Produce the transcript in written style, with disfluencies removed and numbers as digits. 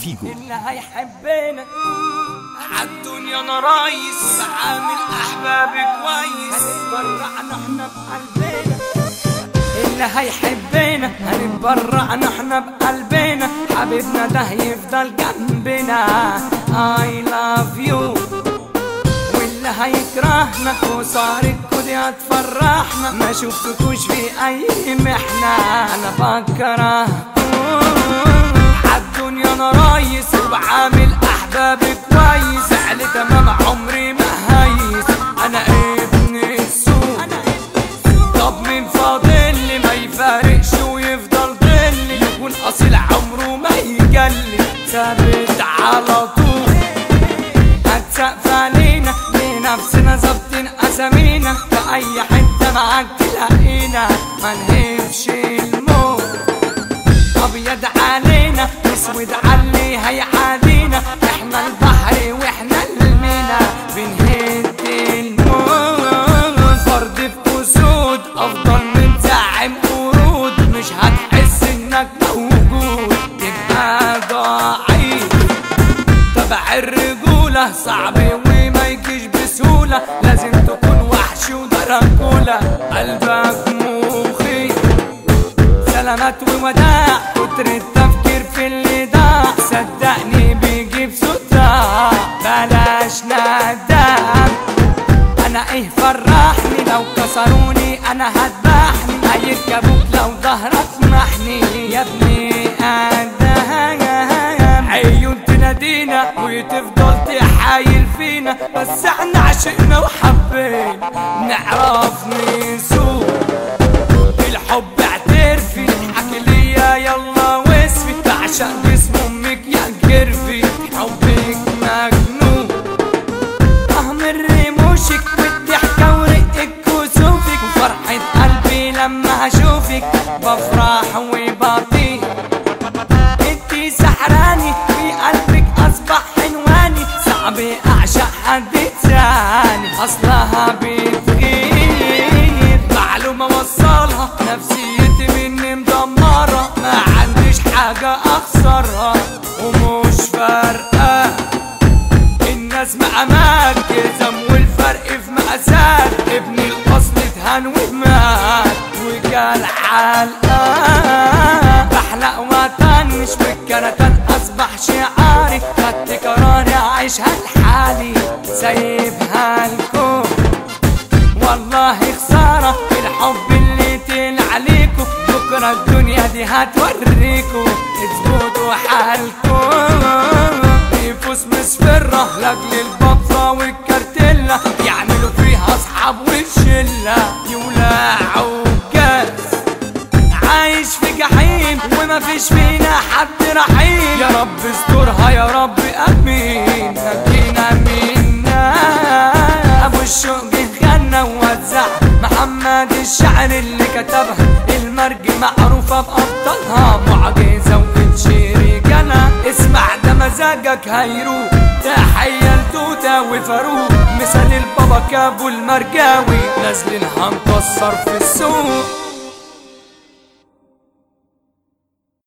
فيجو اللي هيحبنا عالدنيا انا رايس وعامل احبابي كويس هنتبرعنا احنا بقلبنا. اللي هيحبنا هنتبرعنا احنا بقلبنا، حبيبنا ده هيفضل جنبنا I love you. واللي هيكرهنا خسارتكوا دي هتفرحنا، ما شفتكوش في اي محنة انا بكرهكوا. عالدنيا انا رايس وبعامل احبابي كويس، فعل تمام عمري ما هيس، انا ابن السوق. طب مين فاضلي ما يفارقش ويفضل ضلي، يكون اصيل عمره ما يجلي، ثابت على طول. هتسقف علينا لنفسنا ظابطين اسامينا، في اي حته معاك تلاقينا ما نهبش الموت. ابيض علينا اسود علي هيعادينا، احنا البحر واحنا المينا بنهد الموت. فرد في اسود افضل من زعم قرود، مش هتحس انك موجود تبقى ضعيف. تبع الرجولة صعب وما يجيش بسهولة، لازم تكون وحش ودرجولة قلبك مخيف. سلامات ووداع كتر التفكير في اللي ضاع، صدقني بيجيب صداع بلاش ندم. انا ايه فرحني لو كسروني، انا هذبحني هيركبوك لو ظهرك محني يا ابني ادهم. عيون تنادينا وتفضل تحايل فينا، بس احنا عشقنا وحبينا نعرف نسوق. الحب اعترفي اضحك ليا يلا واسفي، بعشق جسم امك يا جرفي حبك مجنون. اهمر رموشك والضحكه ورقك وسوفك، وفرحة قلبي لما هشوفك بفرح وبطير. انتي سحراني في قلبك اصبح عنواني، صعب اعشق حد تاني اصلها بتغير. معلومة وصلها نفسيتي مني مدمرة، ما عنديش حاجة اخسرها ومش فارقة. الناس مقامات جزم والفرق في مقاسات، ابن الاصل اتهان ومات وجال حلقة. بحلق وطنش بالكرتان اصبح شعاري، خدت قراري اعيشها لحالي سايبها لكم. والله خسارة الحب اللي طلع عليكم، بكرة الدنيا دي هتوريكم اثبتوا حالكم. نفوس مسفرة لاجل البطة والكارتيلا، يعملوا فيها اصحاب والشلة يولعوا جاز. عايش في جحيم ومفيش فينا حد رحيم، يا رب استرها يا رب امين نجينا منا. ابو الشوق غنى ووزع محمد الشعر اللي كتبها، المرج معروفة بأبطالها معجزة وبتشير جنى. اسمع ده مزاجك هيروح، تحية لتوتة وفاروق، مثال البابا كابو المرجاوي، نازلين هنكسر في السوق.